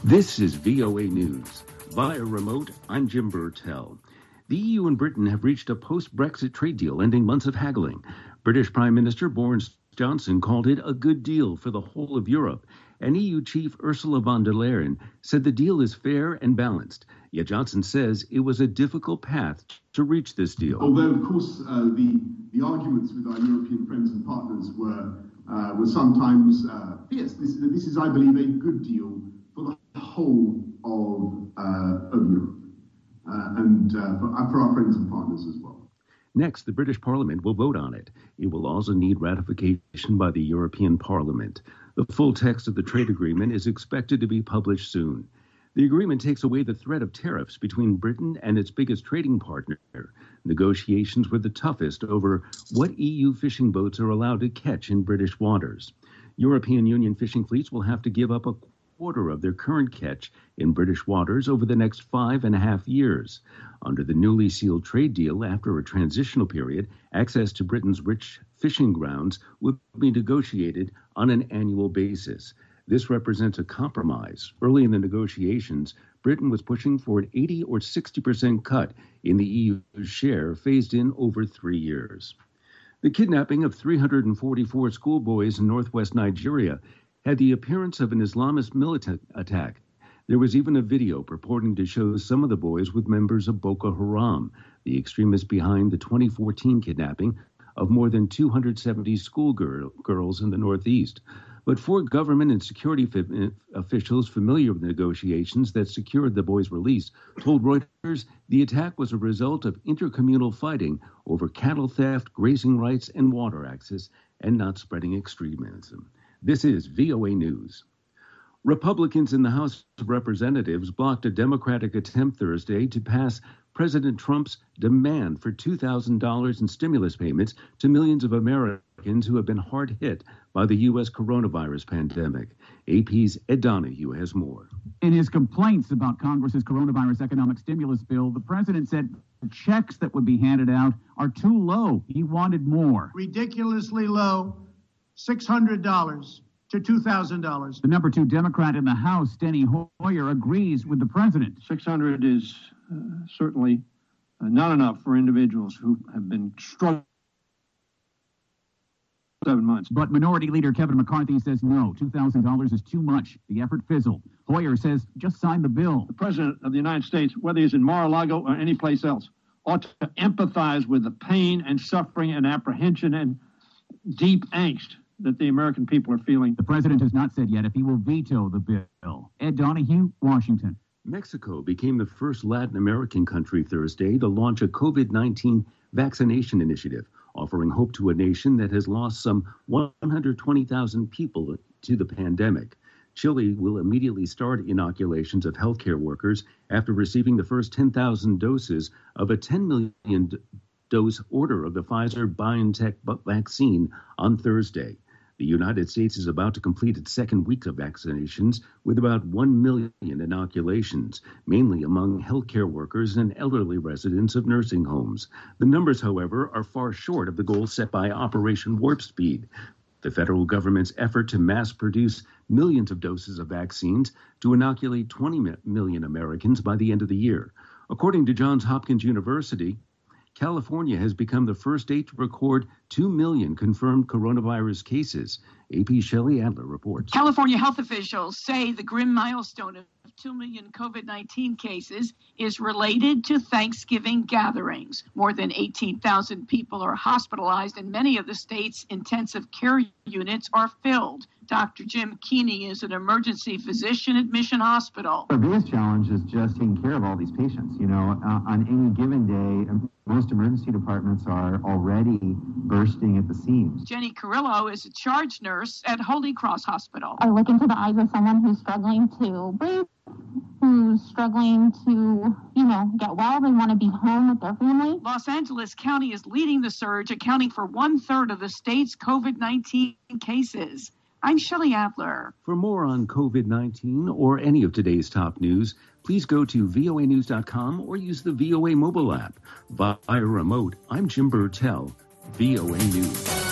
This is VOA News. Via remote, I'm Jim Burtell. The EU and Britain have reached a post-Brexit trade deal ending months of haggling. British Prime Minister Boris Johnson called it a good deal for the whole of Europe. And EU Chief Ursula von der Leyen said the deal is fair and balanced. Yet Johnson says it was a difficult path to reach this deal. Although, of course, the arguments with our European friends and partners were sometimes fierce. This is, I believe, a good deal for the whole of Europe and for our friends and partners as well. Next, the British Parliament will vote on it. It will also need ratification by the European Parliament. The full text of the trade agreement is expected to be published soon. The agreement takes away the threat of tariffs between Britain and its biggest trading partner. Negotiations were the toughest over what EU fishing boats are allowed to catch in British waters. European Union fishing fleets will have to give up a quarter of their current catch in British waters over the next 5.5 years. Under the newly sealed trade deal, after a transitional period, access to Britain's rich fishing grounds would be negotiated on an annual basis. This represents a compromise. Early in the negotiations, Britain was pushing for an 80 or 60% cut in the EU's share, phased in over 3 years. The kidnapping of 344 schoolboys in northwest Nigeria had the appearance of an Islamist militant attack. There was even a video purporting to show some of the boys with members of Boko Haram, the extremists behind the 2014 kidnapping of more than 270 schoolgirls in the Northeast. But four government and security officials familiar with the negotiations that secured the boys' release told Reuters the attack was a result of intercommunal fighting over cattle theft, grazing rights, and water access, and not spreading extremism. This is VOA News. Republicans in the House of Representatives blocked a Democratic attempt Thursday to pass President Trump's demand for $2,000 in stimulus payments to millions of Americans who have been hard hit by the U.S. coronavirus pandemic. AP's Ed Donahue has more. In his complaints about Congress's coronavirus economic stimulus bill, the president said the checks that would be handed out are too low. He wanted more. Ridiculously low, $600 to $2,000. The number 2 Democrat in the House, Steny Hoyer, agrees with the president. $600 is certainly not enough for individuals who have been struggling 7 months. But Minority Leader Kevin McCarthy says no, $2,000 is too much. The effort fizzled. Hoyer says just sign the bill. The president of the United States, whether he's in Mar-a-Lago or any place else, ought to empathize with the pain and suffering and apprehension and deep angst that the American people are feeling. The president has not said yet if he will veto the bill. Ed Donahue, Washington. Mexico became the first Latin American country Thursday to launch a COVID-19 vaccination initiative, offering hope to a nation that has lost some 120,000 people to the pandemic. Chile will immediately start inoculations of healthcare workers after receiving the first 10,000 doses of a 10 million dose order of the Pfizer-BioNTech vaccine on Thursday. The United States is about to complete its second week of vaccinations with about 1 million inoculations, mainly among healthcare workers and elderly residents of nursing homes. The numbers, however, are far short of the goal set by Operation Warp Speed, the federal government's effort to mass produce millions of doses of vaccines to inoculate 20 million Americans by the end of the year. According to Johns Hopkins University, California has become the first state to record 2 million confirmed coronavirus cases. AP Shelley Adler reports. California health officials say the grim milestone of 2 million COVID-19 cases is related to Thanksgiving gatherings. More than 18,000 people are hospitalized, and many of the state's intensive care units are filled. Dr. Jim Keeney is an emergency physician at Mission Hospital. The biggest challenge is just taking care of all these patients. On any given day, most emergency departments are already bursting at the seams. Jenny Carrillo is a charge nurse at Holy Cross Hospital. I look into the eyes of someone who's struggling to breathe, who's struggling to, get well. They want to be home with their family. Los Angeles County is leading the surge, accounting for 1/3 of the state's COVID-19 cases. I'm Shelley Adler. For more on COVID-19 or any of today's top news, please go to voanews.com or use the VOA mobile app. Via remote, I'm Jim Burtell, VOA News.